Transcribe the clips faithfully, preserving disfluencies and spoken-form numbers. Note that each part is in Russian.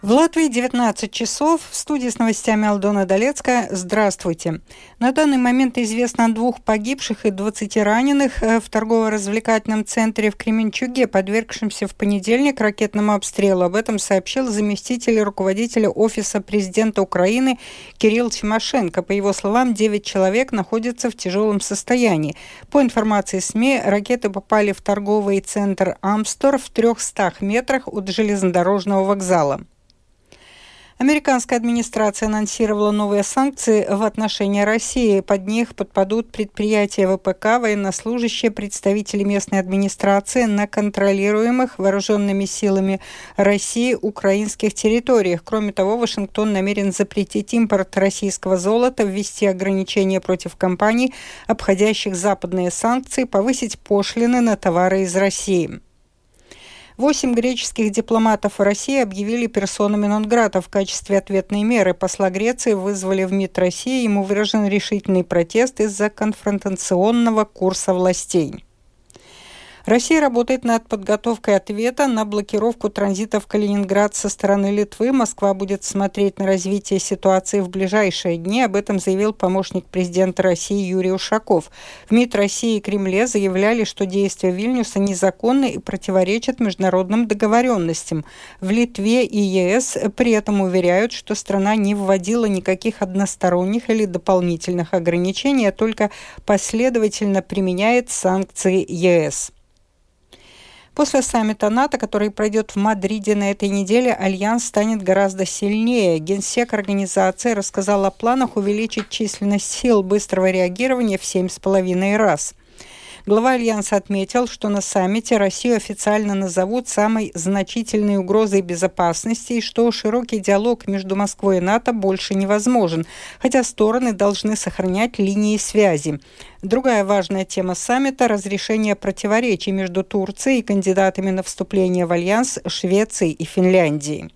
В Латвии девятнадцать часов. В студии с новостями Алдона Долецкая. Здравствуйте. На данный момент известно о двух погибших и двадцати раненых в торгово-развлекательном центре в Кременчуге, подвергшемся в понедельник ракетному обстрелу. Об этом сообщил заместитель руководителя Офиса президента Украины Кирилл Тимошенко. По его словам, девять человек находятся в тяжелом состоянии. По информации СМИ, ракеты попали в торговый центр Амстор в трехстах метрах от железнодорожного вокзала. Американская администрация анонсировала новые санкции в отношении России. Под них подпадут предприятия ВПК, военнослужащие, представители местной администрации на контролируемых вооруженными силами России украинских территориях. Кроме того, Вашингтон намерен запретить импорт российского золота, ввести ограничения против компаний, обходящих западные санкции, повысить пошлины на товары из России. Восемь греческих дипломатов в России объявили персонами нон-грата в качестве ответной меры. Посла Греции вызвали в МИД России, ему выражен решительный протест из-за конфронтационного курса властей. Россия работает над подготовкой ответа на блокировку транзита в Калининград со стороны Литвы. Москва будет смотреть на развитие ситуации в ближайшие дни. Об этом заявил помощник президента России Юрий Ушаков. В МИД России и Кремле заявляли, что действия Вильнюса незаконны и противоречат международным договоренностям. В Литве и ЕС при этом уверяют, что страна не вводила никаких односторонних или дополнительных ограничений, а только последовательно применяет санкции ЕС. После саммита НАТО, который пройдет в Мадриде на этой неделе, альянс станет гораздо сильнее. Генсек организации рассказал о планах увеличить численность сил быстрого реагирования в семь с половиной раз. Глава Альянса отметил, что на саммите Россию официально назовут самой значительной угрозой безопасности и что широкий диалог между Москвой и НАТО больше невозможен, хотя стороны должны сохранять линии связи. Другая важная тема саммита – разрешение противоречий между Турцией и кандидатами на вступление в Альянс Швецией и Финляндией.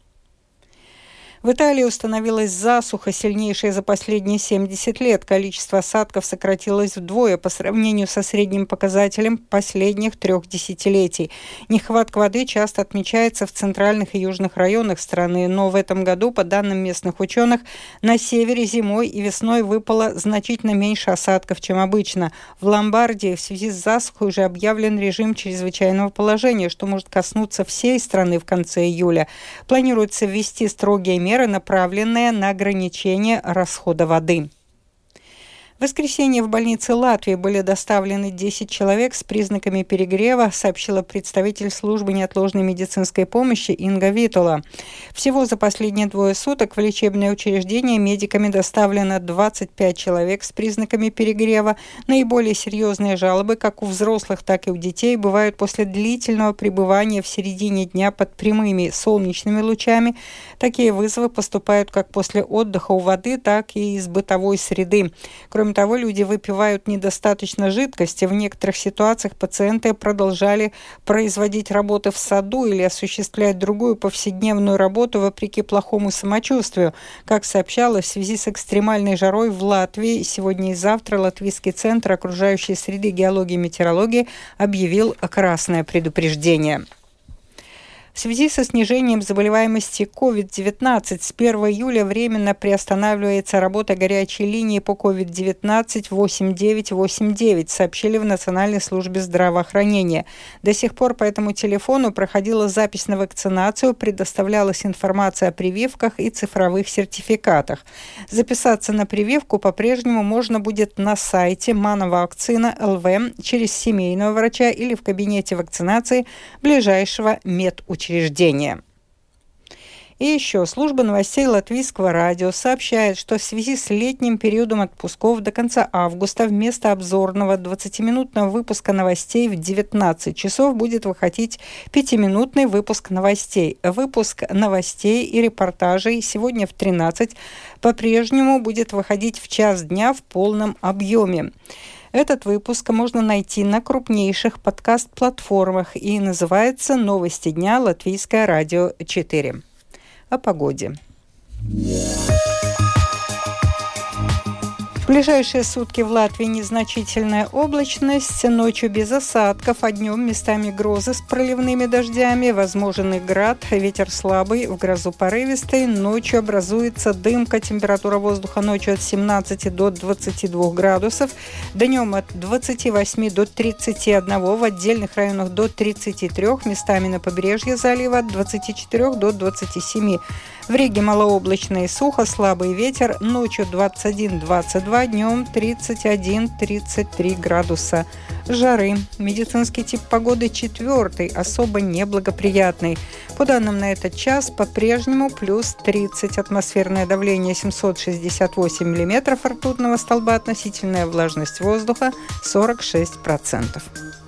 В Италии установилась засуха, сильнейшая за последние семьдесят лет. Количество осадков сократилось вдвое по сравнению со средним показателем последних трех десятилетий. Нехватка воды часто отмечается в центральных и южных районах страны, но в этом году, по данным местных ученых, на севере зимой и весной выпало значительно меньше осадков, чем обычно. В Ломбардии в связи с засухой уже объявлен режим чрезвычайного положения, что может коснуться всей страны в конце июля. Планируется ввести строгие меры, направленные на ограничение расхода воды. В воскресенье в больнице Латвии были доставлены десять человек с признаками перегрева, сообщила представитель службы неотложной медицинской помощи Инга Витула. Всего за последние двое суток в лечебное учреждение медиками доставлено двадцать пять человек с признаками перегрева. Наиболее серьезные жалобы, как у взрослых, так и у детей, бывают после длительного пребывания в середине дня под прямыми солнечными лучами. Такие вызовы поступают как после отдыха у воды, так и из бытовой среды. Кроме того, люди выпивают недостаточно жидкости. В некоторых ситуациях пациенты продолжали производить работы в саду или осуществлять другую повседневную работу вопреки плохому самочувствию. Как сообщалось, в связи с экстремальной жарой в Латвии сегодня и завтра Латвийский центр окружающей среды, геологии и метеорологии объявил красное предупреждение. В связи со снижением заболеваемости ковид девятнадцать с первого июля временно приостанавливается работа горячей линии по ковид девятнадцать восемь девять восемь девять, сообщили в Национальной службе здравоохранения. До сих пор по этому телефону проходила запись на вакцинацию, предоставлялась информация о прививках и цифровых сертификатах. Записаться на прививку по-прежнему можно будет на сайте Мановакцина точка эл ви через семейного врача или в кабинете вакцинации ближайшего медучреждения. Учреждения. И еще служба новостей Латвийского радио сообщает, что в связи с летним периодом отпусков до конца августа вместо обзорного двадцатиминутного выпуска новостей в девятнадцать часов будет выходить пятиминутный выпуск новостей. Выпуск новостей и репортажей сегодня в тринадцать по-прежнему будет выходить в час дня в полном объеме. Этот выпуск можно найти на крупнейших подкаст-платформах и называется «Новости дня. Латвийское радио четыре». О погоде. В ближайшие сутки в Латвии незначительная облачность, ночью без осадков, а днем местами грозы с проливными дождями, возможен и град, ветер слабый, в грозу порывистый, ночью образуется дымка, температура воздуха ночью от семнадцати до двадцати двух градусов, днем от двадцати восьми до тридцати одного, в отдельных районах до тридцати трёх, местами на побережье залива от двадцати четырёх до двадцати семи. В Риге малооблачно и сухо, слабый ветер, ночью двадцать один - двадцать два, днем тридцать один - тридцать три градуса жары. Медицинский тип погоды четвертый, особо неблагоприятный. По данным на этот час, по-прежнему плюс тридцать, атмосферное давление семьсот шестьдесят восемь миллиметров ртутного столба, относительная влажность воздуха сорок шесть процентов.